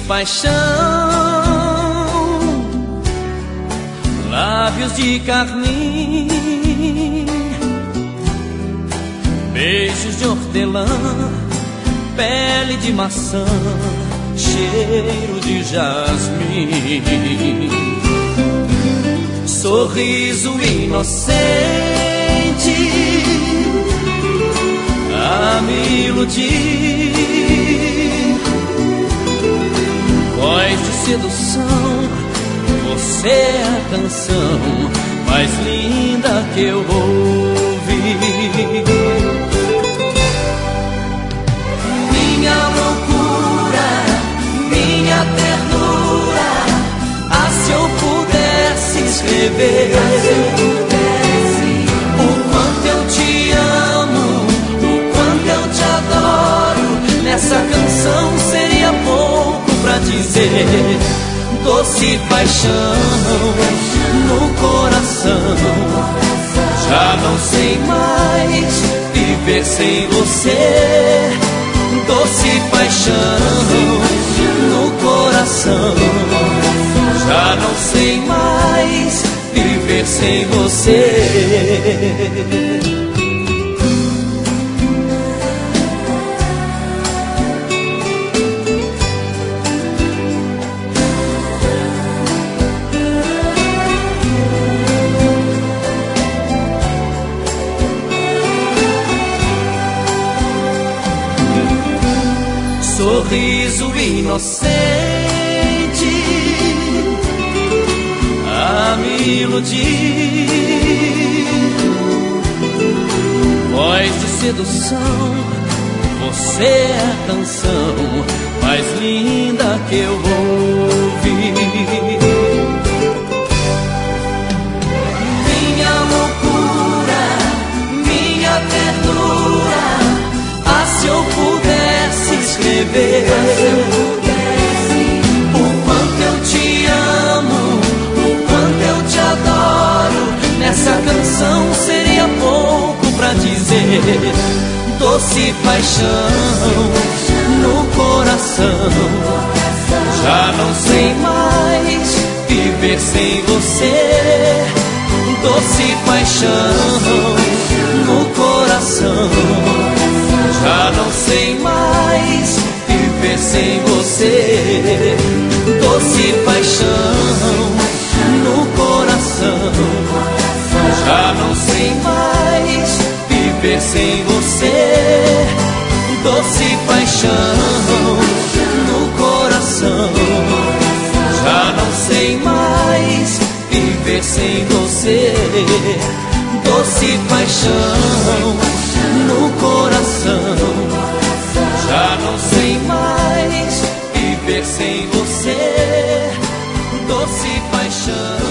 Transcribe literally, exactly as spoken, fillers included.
paixão, lábios de carmim, beijos de hortelã, pele de maçã, cheiro de jasmim, sorriso inocente a me iludir, voz de sedução, você é a canção mais linda que eu ouvi. Minha loucura, minha ternura, ah, se eu pudesse escrever o quanto eu te amo, o quanto eu te adoro, nessa canção seria pouco pra dizer. Doce paixão no coração, já não sei mais viver sem você. Doce paixão no coração, já não sei mais viver sem você. Sorriso inocente a me iludir, voz de sedução, você é a canção mais linda que eu ouvi. Minha loucura, minha ternura, ah, se eu pudesse escrever o quanto eu te amo, o quanto eu te adoro, nessa canção seria pouco pra dizer. Doce paixão no coração, já não sei mais viver sem você. Doce paixão no coração, já não sei mais viver sem você. Doce paixão no coração, já não sei mais viver sem você. Doce paixão no coração, já não sei mais viver sem você. Doce paixão no coração, já não sei mais viver sem você. Doce paixão.